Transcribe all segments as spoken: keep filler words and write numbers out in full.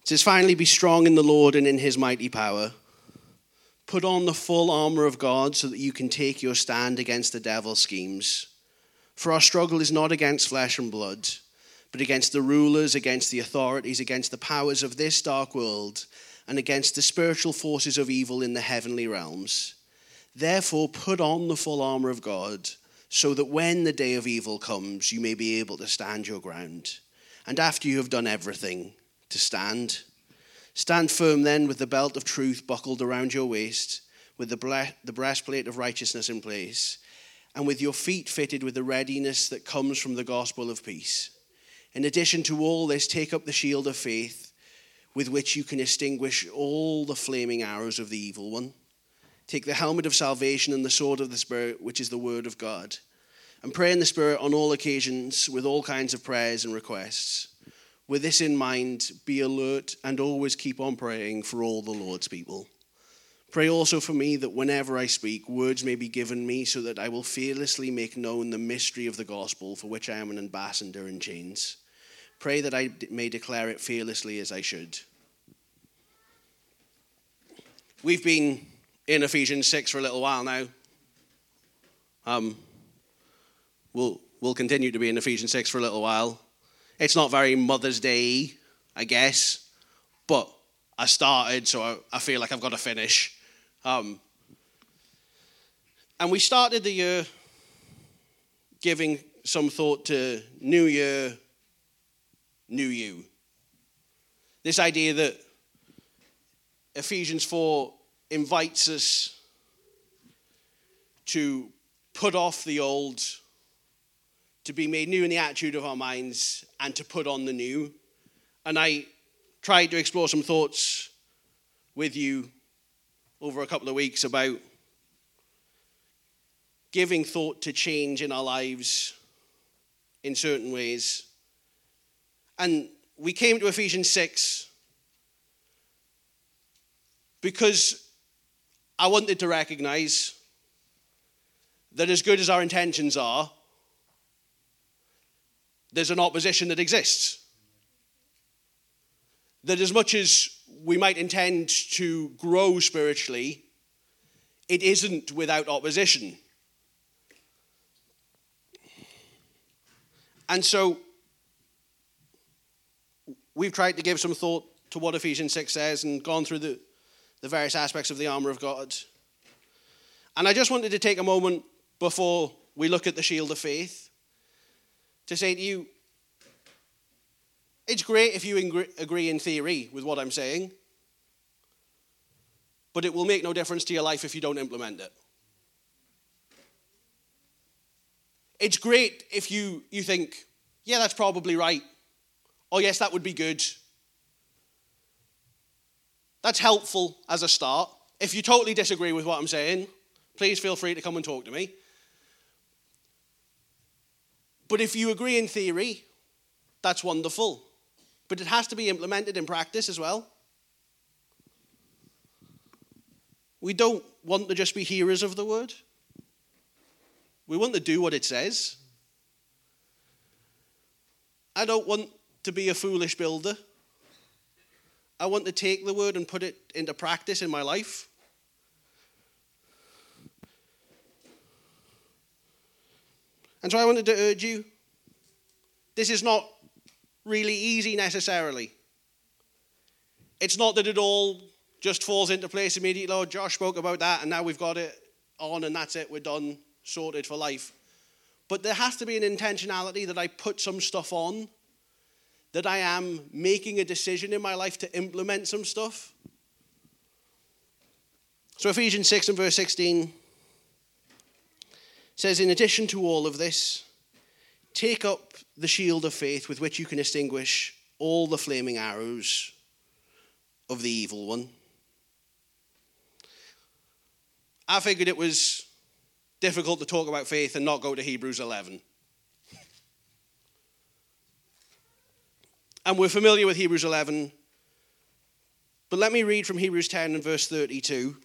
It says, finally be strong in the Lord and in his mighty power. Put on the full armor of God so that you can take your stand against the devil's schemes. For our struggle is not against flesh and blood, but against the rulers, against the authorities, against the powers of this dark world, and against the spiritual forces of evil in the heavenly realms. Therefore, put on the full armor of God, so that when the day of evil comes, you may be able to stand your ground. And after you have done everything, to stand. Stand firm then with the belt of truth buckled around your waist, with the, ble- the breastplate of righteousness in place, and with your feet fitted with the readiness that comes from the gospel of peace. In addition to all this, take up the shield of faith, with which you can extinguish all the flaming arrows of the evil one. Take the helmet of salvation and the sword of the Spirit, which is the word of God. And pray in the Spirit on all occasions with all kinds of prayers and requests. With this in mind, be alert and always keep on praying for all the Lord's people. Pray also for me that whenever I speak, words may be given me so that I will fearlessly make known the mystery of the gospel for which I am an ambassador in chains. Pray that I may declare it fearlessly as I should. We've been in Ephesians six for a little while now. Um, we'll, we'll continue to be in Ephesians six for a little while. It's not very Mother's Day, I guess, but I started, so I, I feel like I've got to finish. Um, and we started the year giving some thought to New Year, New You. This idea that Ephesians four invites us to put off the old, to be made new in the attitude of our minds, and to put on the new. And I tried to explore some thoughts with you over a couple of weeks about giving thought to change in our lives in certain ways. And we came to Ephesians six because I wanted to recognize that as good as our intentions are, there's an opposition that exists. That as much as we might intend to grow spiritually, it isn't without opposition. And so we've tried to give some thought to what Ephesians six says and gone through the, the various aspects of the armor of God. And I just wanted to take a moment before we look at the shield of faith to say to you, it's great if you agree in theory with what I'm saying, but it will make no difference to your life if you don't implement it. It's great if you, you think, yeah, that's probably right. Oh, yes, that would be good. That's helpful as a start. If you totally disagree with what I'm saying, please feel free to come and talk to me. But if you agree in theory, that's wonderful. But it has to be implemented in practice as well. We don't want to just be hearers of the word. We want to do what it says. I don't want to be a foolish builder. I want to take the word and put it into practice in my life. And so I wanted to urge you, this is not really easy necessarily. It's not that it all just falls into place immediately. Oh, Josh spoke about that and now we've got it on and that's it, we're done, sorted for life. But there has to be an intentionality that I put some stuff on, that I am making a decision in my life to implement some stuff. So Ephesians six and verse sixteen says, in addition to all of this, take up the shield of faith with which you can extinguish all the flaming arrows of the evil one. I figured it was difficult to talk about faith and not go to Hebrews eleven. And we're familiar with Hebrews eleven, but let me read from Hebrews ten and verse thirty-two.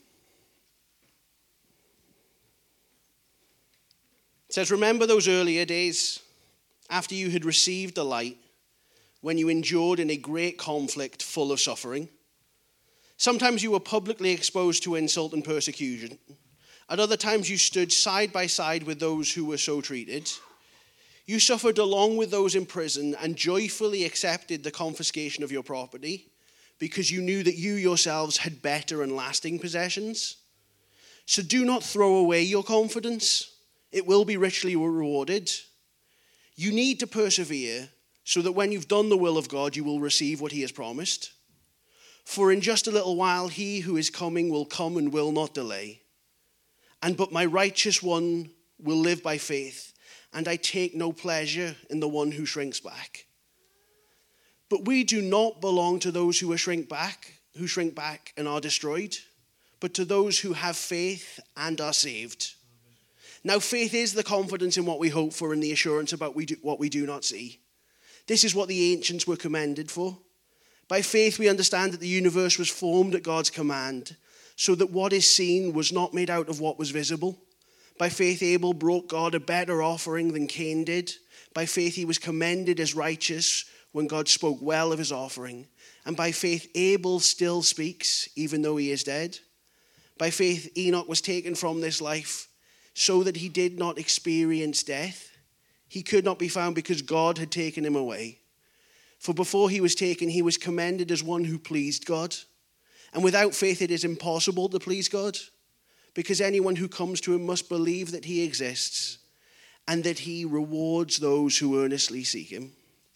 It says, remember those earlier days after you had received the light, when you endured in a great conflict full of suffering. Sometimes you were publicly exposed to insult and persecution. At other times you stood side by side with those who were so treated. You suffered along with those in prison and joyfully accepted the confiscation of your property because you knew that you yourselves had better and lasting possessions. So do not throw away your confidence. It will be richly rewarded. You need to persevere so that when you've done the will of God, you will receive what he has promised. For in just a little while, he who is coming will come and will not delay. And but my righteous one will live by faith, and I take no pleasure in the one who shrinks back. But we do not belong to those who are shrink back, who shrink back and are destroyed, but to those who have faith and are saved. Now, faith is the confidence in what we hope for and the assurance about we do, what we do not see. This is what the ancients were commended for. By faith, we understand that the universe was formed at God's command, so that what is seen was not made out of what was visible. By faith, Abel brought God a better offering than Cain did. By faith, he was commended as righteous when God spoke well of his offering. And by faith, Abel still speaks, even though he is dead. By faith, Enoch was taken from this life so that he did not experience death. He could not be found because God had taken him away. For before he was taken, he was commended as one who pleased God. And without faith, it is impossible to please God, because anyone who comes to him must believe that he exists and that he rewards those who earnestly seek him.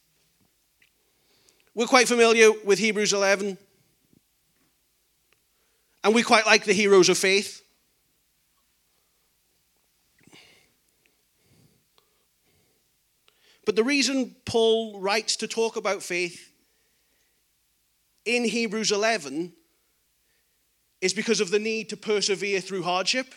We're quite familiar with Hebrews eleven, and we quite like the heroes of faith. But the reason Paul writes to talk about faith in Hebrews eleven is because of the need to persevere through hardship.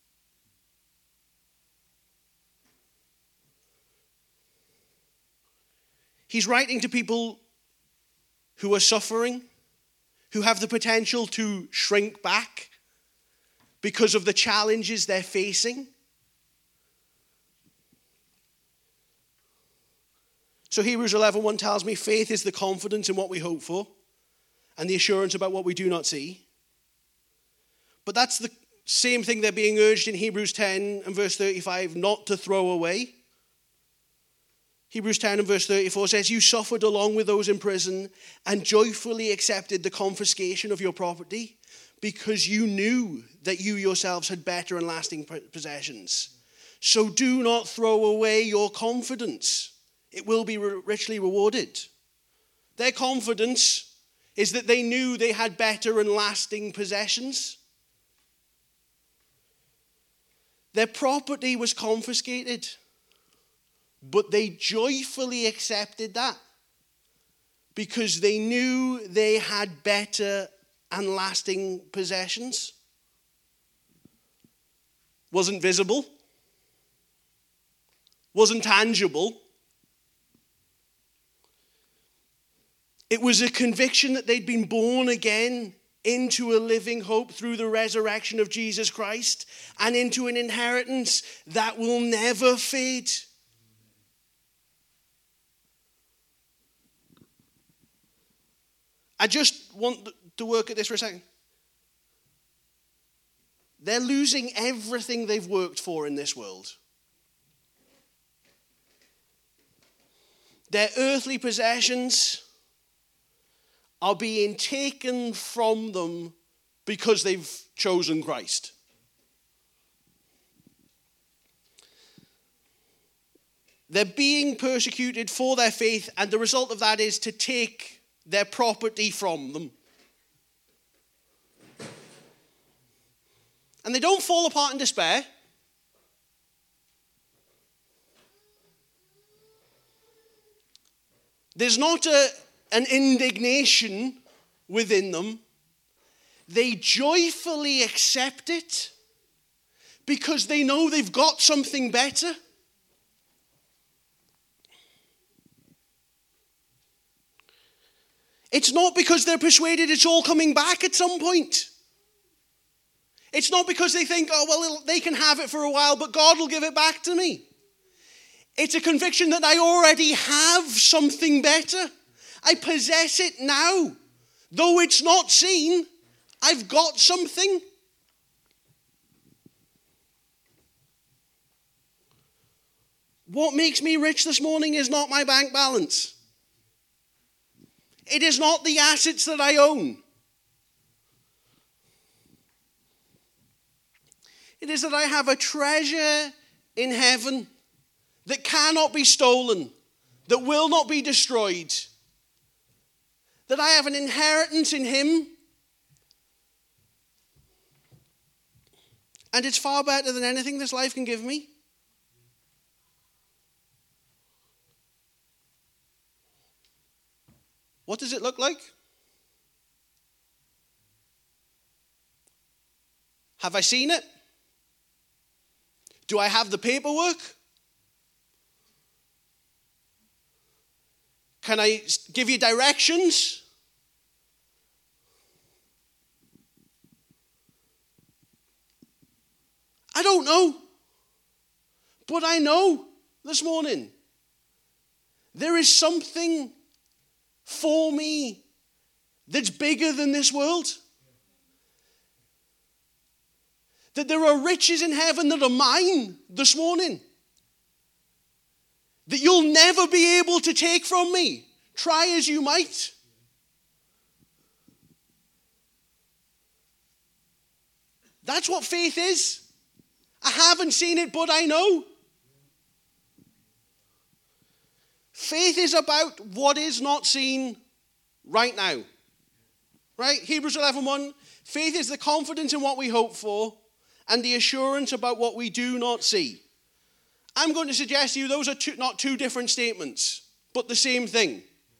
He's writing to people who are suffering, who have the potential to shrink back because of the challenges they're facing. So Hebrews eleven one tells me faith is the confidence in what we hope for and the assurance about what we do not see. But that's the same thing they're being urged in Hebrews ten and verse thirty-five not to throw away. Hebrews ten and verse thirty-four says, you suffered along with those in prison and joyfully accepted the confiscation of your property because you knew that you yourselves had better and lasting possessions. So do not throw away your confidence. It will be richly rewarded. Their confidence is that they knew they had better and lasting possessions. Their property was confiscated, but they joyfully accepted that because they knew they had better and lasting possessions. Wasn't visible, wasn't tangible. It was a conviction that they'd been born again into a living hope through the resurrection of Jesus Christ and into an inheritance that will never fade. I just want to work at this for a second. They're losing everything they've worked for in this world. Their earthly possessions are being taken from them because they've chosen Christ. They're being persecuted for their faith, and the result of that is to take their property from them. And they don't fall apart in despair. There's not a an indignation within them. They joyfully accept it because they know they've got something better. It's not because they're persuaded it's all coming back at some point. It's not because they think, oh, well, they can have it for a while, but God will give it back to me. It's a conviction that I already have something better. I possess it now. Though it's not seen, I've got something. What makes me rich this morning is not my bank balance. It is not the assets that I own. It is that I have a treasure in heaven that cannot be stolen, that will not be destroyed. That I have an inheritance in him. And it's far better than anything this life can give me. What does it look like? Have I seen it? Do I have the paperwork? Can I give you directions? I don't know. But I know this morning there is something for me that's bigger than this world. That there are riches in heaven that are mine this morning. That you'll never be able to take from me, try as you might. That's what faith is. I haven't seen it, but I know. Faith is about what is not seen right now. Right? Hebrews eleven one. Faith is the confidence in what we hope for and the assurance about what we do not see. I'm going to suggest to you those are two, not two different statements, but the same thing.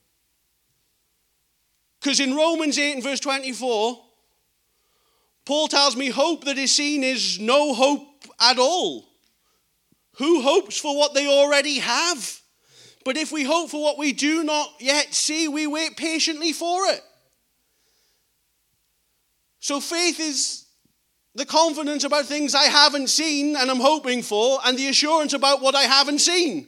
Because in Romans eight and verse twenty-four, Paul tells me hope that is seen is no hope at all. Who hopes for what they already have? But if we hope for what we do not yet see, we wait patiently for it. So faith is the confidence about things I haven't seen and I'm hoping for, and the assurance about what I haven't seen.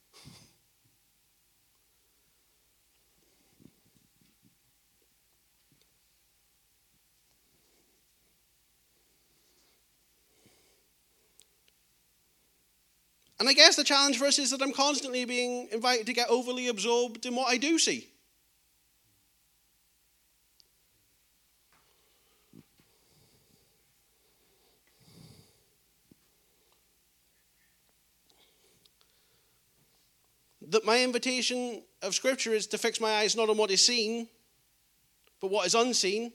And I guess the challenge for us is that I'm constantly being invited to get overly absorbed in what I do see. That my invitation of Scripture is to fix my eyes not on what is seen, but what is unseen.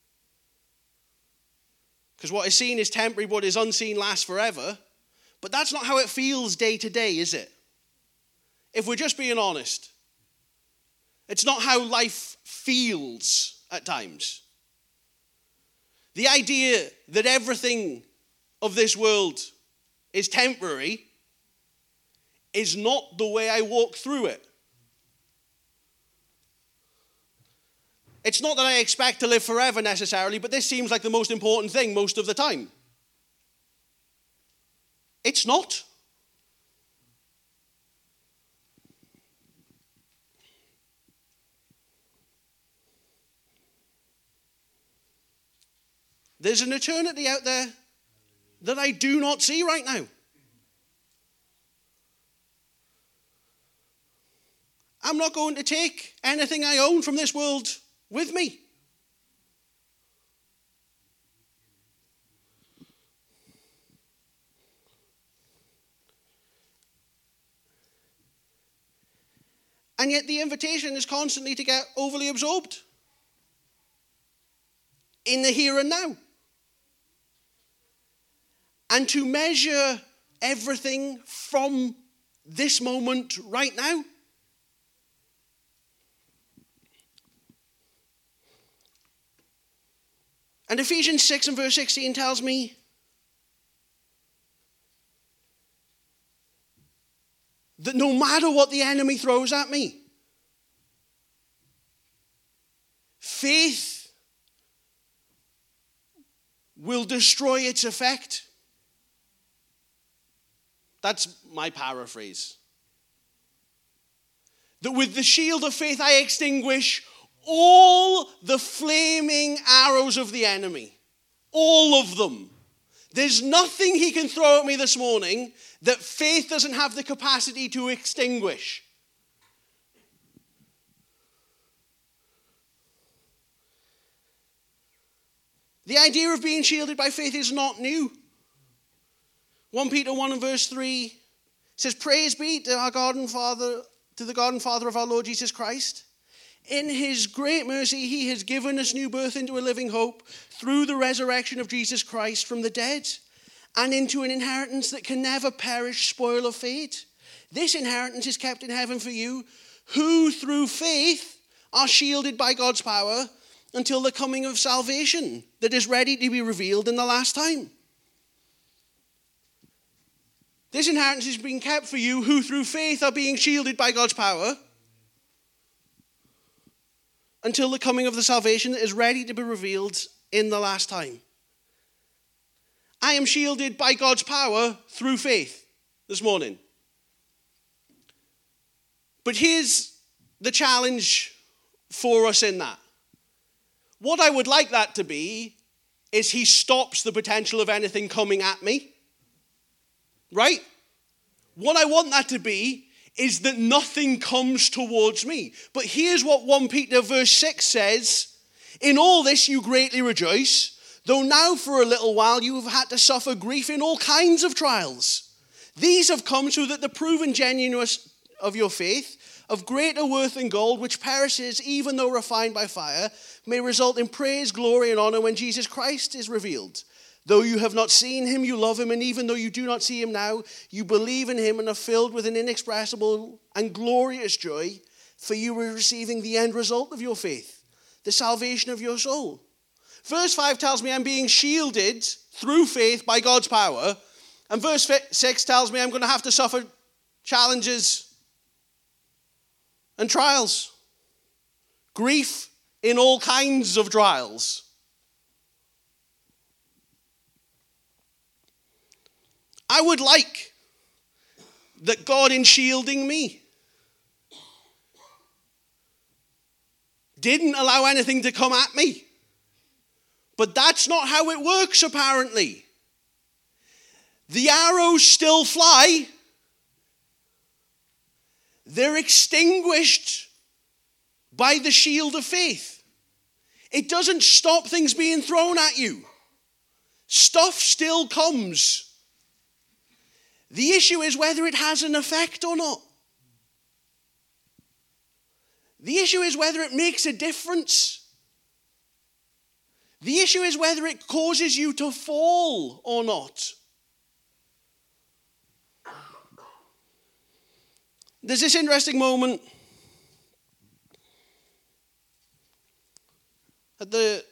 Because what is seen is temporary, what is unseen lasts forever. But that's not how it feels day to day, is it? If we're just being honest. It's not how life feels at times. The idea that everything of this world is temporary is not the way I walk through it. It's not that I expect to live forever necessarily, but this seems like the most important thing most of the time. It's not. There's an eternity out there that I do not see right now. I'm not going to take anything I own from this world with me. And yet the invitation is constantly to get overly absorbed in the here and now. And to measure everything from this moment right now. And Ephesians six and verse sixteen tells me that no matter what the enemy throws at me, faith will destroy its effect. That's my paraphrase. that with the shield of faith I extinguish all the flaming arrows of the enemy. All of them. There's nothing he can throw at me this morning that faith doesn't have the capacity to extinguish. The idea of being shielded by faith is not new. First Peter one and verse three says, "Praise be to our God and Father, to the God and Father of our Lord Jesus Christ. In his great mercy, he has given us new birth into a living hope through the resurrection of Jesus Christ from the dead, and into an inheritance that can never perish, spoil, or fade. This inheritance is kept in heaven for you, who through faith are shielded by God's power until the coming of salvation that is ready to be revealed in the last time." This inheritance is being kept for you, who through faith are being shielded by God's power until the coming of the salvation that is ready to be revealed in the last time. I am shielded by God's power through faith this morning. But here's the challenge for us in that. What I would like that to be is he stops the potential of anything coming at me. Right? What I want that to be is that nothing comes towards me. But here's what First Peter verse six says. "In all this you greatly rejoice, though now for a little while you have had to suffer grief in all kinds of trials. These have come so that the proven genuineness of your faith, of greater worth than gold, which perishes even though refined by fire, may result in praise, glory, and honor when Jesus Christ is revealed. Though you have not seen him, you love him, and even though you do not see him now, you believe in him and are filled with an inexpressible and glorious joy, for you are receiving the end result of your faith, the salvation of your soul." Verse five tells me I'm being shielded through faith by God's power, and verse six tells me I'm going to have to suffer challenges and trials, grief in all kinds of trials. I would like that God, in shielding me, didn't allow anything to come at me. But that's not how it works, apparently. The arrows still fly. They're extinguished by the shield of faith. It doesn't stop things being thrown at you. Stuff still comes. The issue is whether it has an effect or not. The issue is whether it makes a difference. The issue is whether it causes you to fall or not. There's this interesting moment at the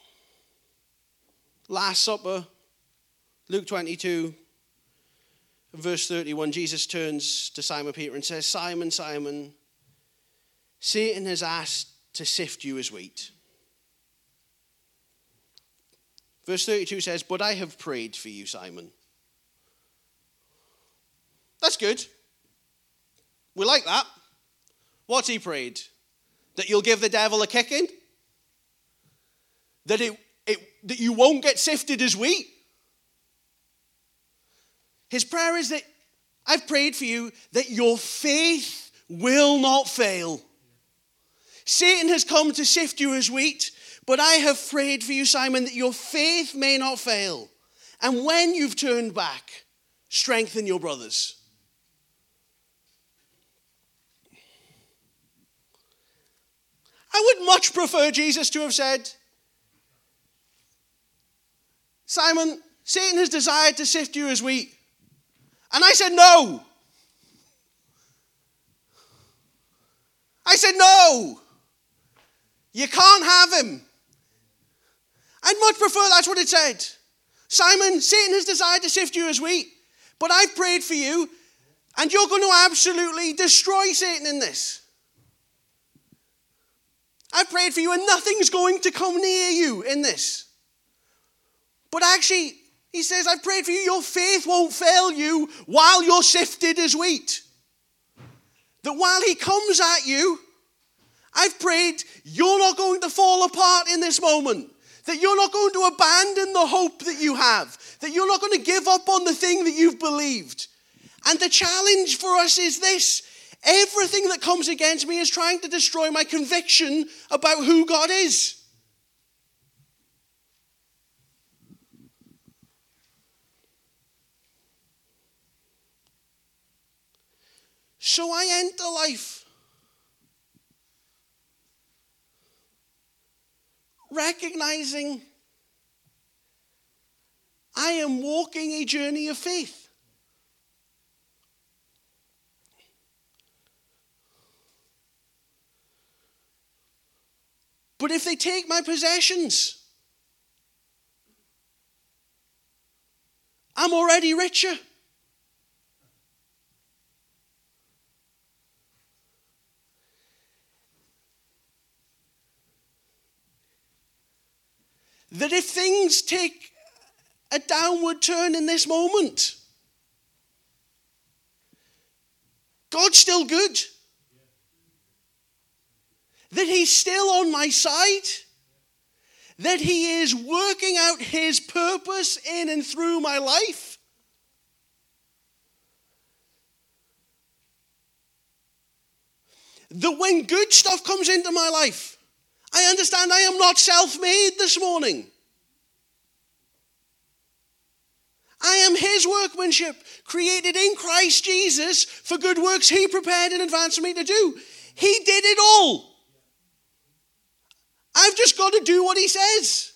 Last Supper, Luke twenty-two, verse thirty-one. Jesus turns to Simon Peter and says, "Simon, Simon, Satan has asked to sift you as wheat." Verse thirty-two says, "But I have prayed for you, Simon." That's good. We like that. What's he prayed? That you'll give the devil a kicking? That it, it that you won't get sifted as wheat? His prayer is that I've prayed for you that your faith will not fail. Satan has come to sift you as wheat, but I have prayed for you, Simon, that your faith may not fail. And when you've turned back, strengthen your brothers. I would much prefer Jesus to have said, "Simon, Satan has desired to sift you as wheat." And I said, "No." I said, "No. You can't have him." I'd much prefer that's what it said. "Simon, Satan has desired to sift you as wheat, but I've prayed for you, and you're going to absolutely destroy Satan in this. I prayed for you and nothing's going to come near you in this." But actually, he says, "I've prayed for you, your faith won't fail you while you're sifted as wheat." that while he comes at you, I've prayed you're not going to fall apart in this moment. That you're not going to abandon the hope that you have. That you're not going to give up on the thing that you've believed. And the challenge for us is this. Everything that comes against me is trying to destroy my conviction about who God is. So I enter life recognizing I am walking a journey of faith. But if they take my possessions, I'm already richer. That if things take a downward turn in this moment, God's still good. That he's still on my side. That he is working out his purpose in and through my life. That when good stuff comes into my life, I understand I am not self-made this morning. I am his workmanship, created in Christ Jesus for good works he prepared in advance for me to do. He did it all. I've just got to do what he says.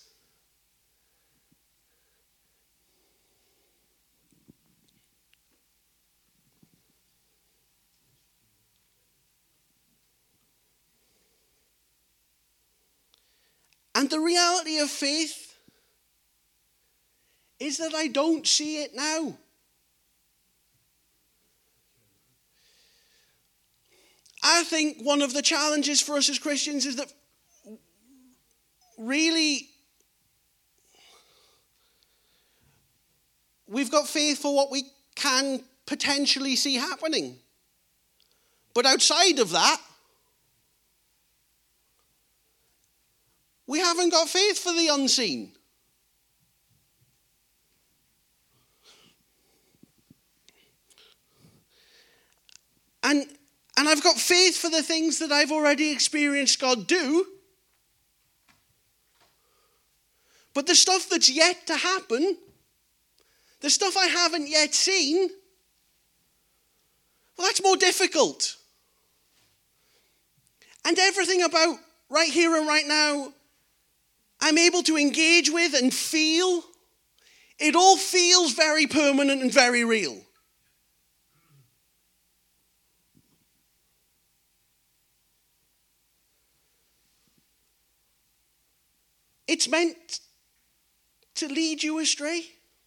And the reality of faith is that I don't see it now. I think one of the challenges for us as Christians is that really we've got faith for what we can potentially see happening. But outside of that, we haven't got faith for the unseen. And, and I've got faith for the things that I've already experienced God do. But the stuff that's yet to happen, the stuff I haven't yet seen, well, that's more difficult. And everything about right here and right now, I'm able to engage with and feel. It all feels very permanent and very real. It's meant to lead you astray.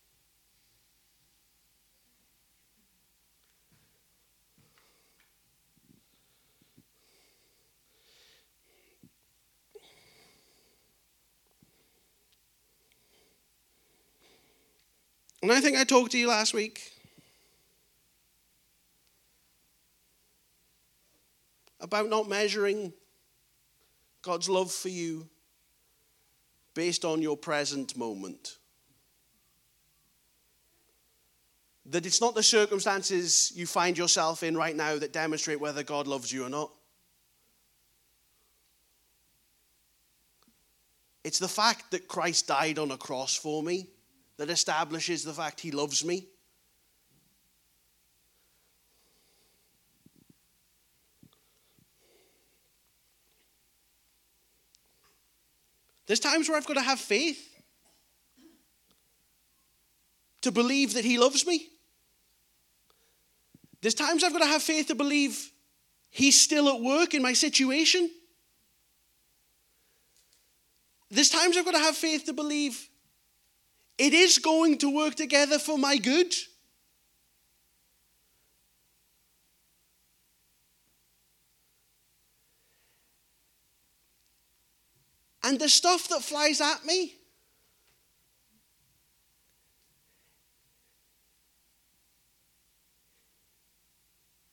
And I think I talked to you last week about not measuring God's love for you based on your present moment. That it's not the circumstances you find yourself in right now that demonstrate whether God loves you or not. It's the fact that Christ died on a cross for me that establishes the fact he loves me. There's times where I've got to have faith to believe that he loves me. There's times I've got to have faith to believe he's still at work in my situation. There's times I've got to have faith to believe it is going to work together for my good. And the stuff that flies at me,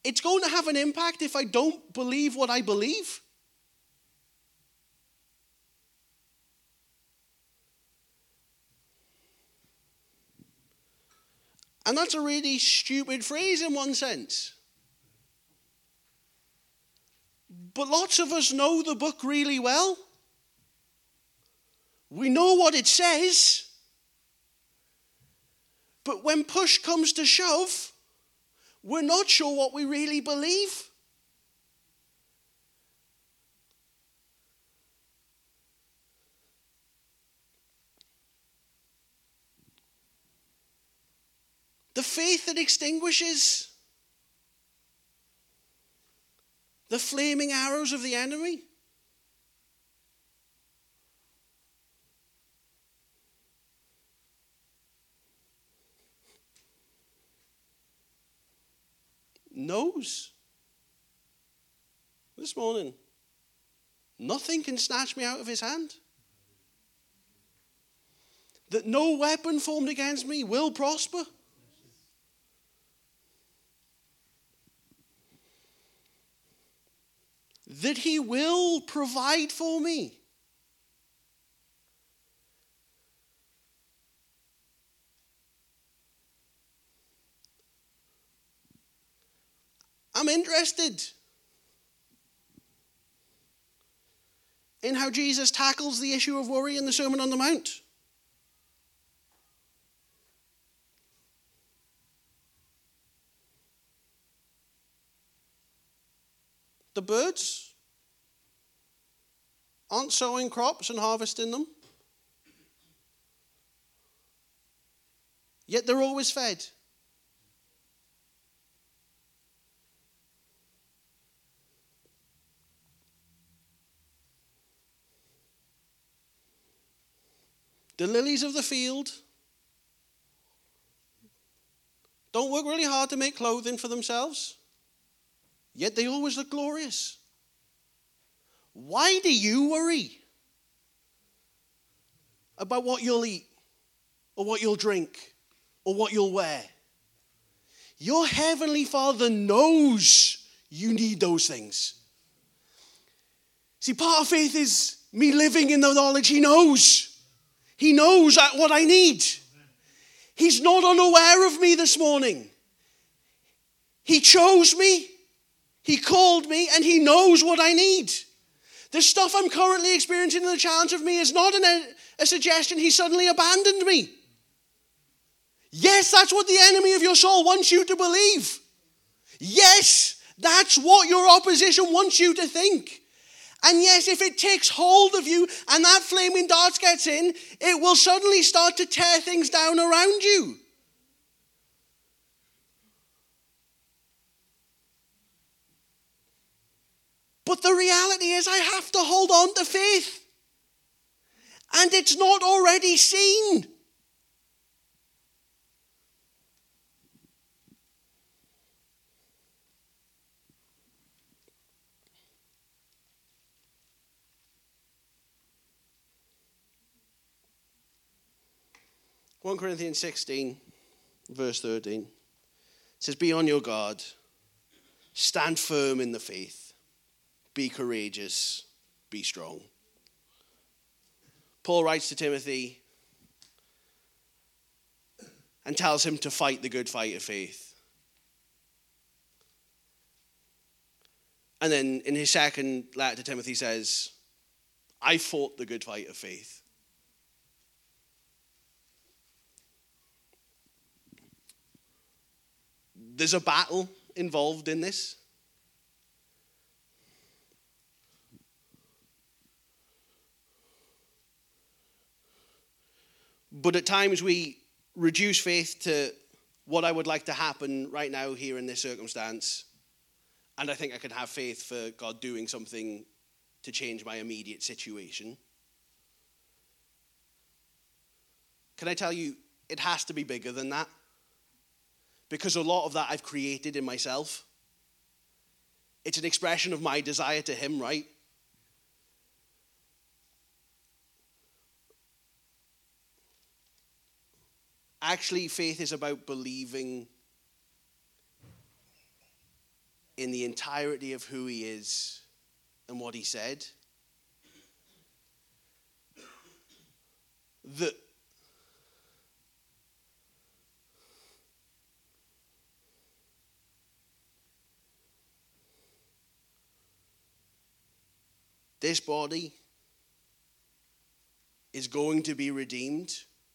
it's going to have an impact if I don't believe what I believe. And that's a really stupid phrase in one sense. But lots of us know the book really well. We know what it says. But when push comes to shove, we're not sure what we really believe. The faith that extinguishes the flaming arrows of the enemy. Knows this morning nothing can snatch me out of his hand. That no weapon formed against me will prosper. That he will provide for me. I'm interested in how Jesus tackles the issue of worry in the Sermon on the Mount. The birds aren't sowing crops and harvesting them, yet they're always fed. The lilies of the field don't work really hard to make clothing for themselves, yet they always look glorious. Why do you worry about what you'll eat or what you'll drink or what you'll wear? Your heavenly Father knows you need those things. See, part of faith is me living in the knowledge he knows. He knows what I need. He's not unaware of me this morning. He chose me, he called me, and he knows what I need. The stuff I'm currently experiencing in the challenge of me is not an, a suggestion he suddenly abandoned me. Yes, that's what the enemy of your soul wants you to believe. Yes, that's what your opposition wants you to think. And yes, if it takes hold of you and that flaming dart gets in, it will suddenly start to tear things down around you. But the reality is I have to hold on to faith. And it's not already seen. First Corinthians sixteen, verse thirteen. It says, be on your guard. Stand firm in the faith. Be courageous. Be strong. Paul writes to Timothy and tells him to fight the good fight of faith. And then in his second letter to Timothy says, I fought the good fight of faith. There's a battle involved in this. But at times we reduce faith to what I would like to happen right now here in this circumstance. And I think I can have faith for God doing something to change my immediate situation. Can I tell you, it has to be bigger than that. Because a lot of that I've created in myself. It's an expression of my desire to him, right? Actually, faith is about believing in the entirety of who he is and what he said, that this body is going to be redeemed.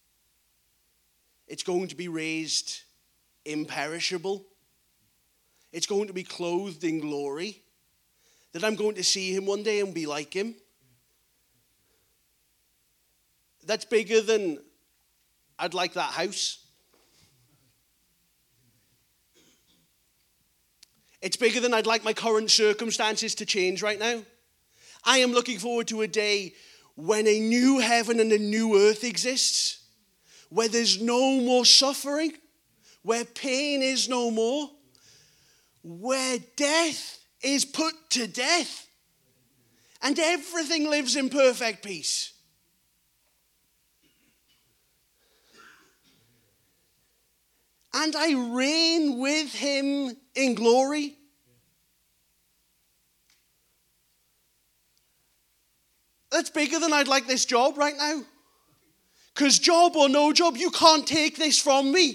It's going to be raised imperishable. It's going to be clothed in glory. That I'm going to see him one day and be like him. That's bigger than I'd like that house. It's bigger than I'd like my current circumstances to change right now. I am looking forward to a day when a new heaven and a new earth exists, where there's no more suffering, where pain is no more, where death is put to death, and everything lives in perfect peace. And I reign with him in glory. That's bigger than I'd like this job right now. Because job or no job, you can't take this from me.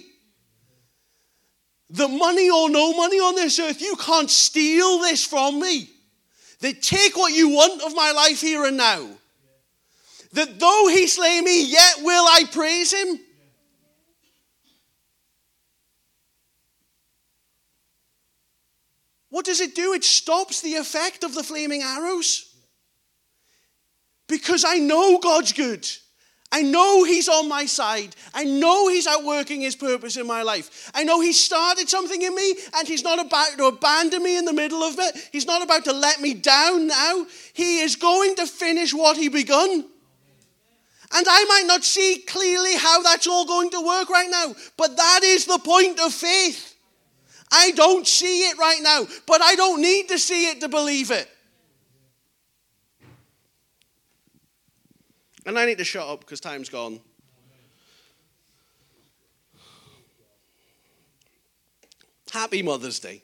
The money or no money on this earth, you can't steal this from me. That take what you want of my life here and now. That though he slay me, yet will I praise him. What does it do? It stops the effect of the flaming arrows. Because I know God's good. I know he's on my side. I know he's out working his purpose in my life. I know he started something in me and he's not about to abandon me in the middle of it. He's not about to let me down now. He is going to finish what he begun. And I might not see clearly how that's all going to work right now, but that is the point of faith. I don't see it right now, but I don't need to see it to believe it. And I need to shut up because time's gone. Happy Mother's Day.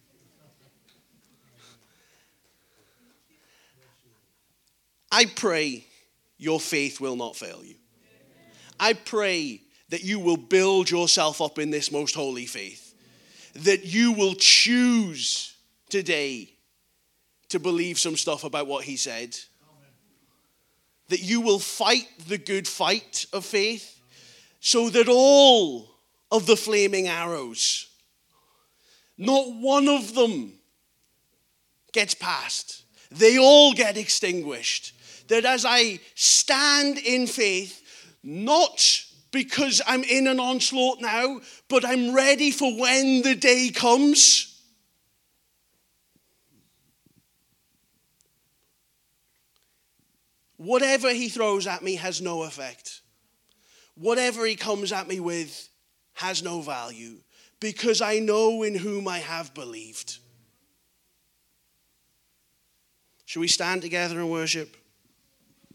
I pray your faith will not fail you. I pray that you will build yourself up in this most holy faith. That you will choose today to believe some stuff about what he said. That you will fight the good fight of faith so that all of the flaming arrows, not one of them gets past. They all get extinguished. That as I stand in faith, not because I'm in an onslaught now, but I'm ready for when the day comes. Whatever he throws at me has no effect. Whatever he comes at me with has no value, because I know in whom I have believed. Shall we stand together and worship?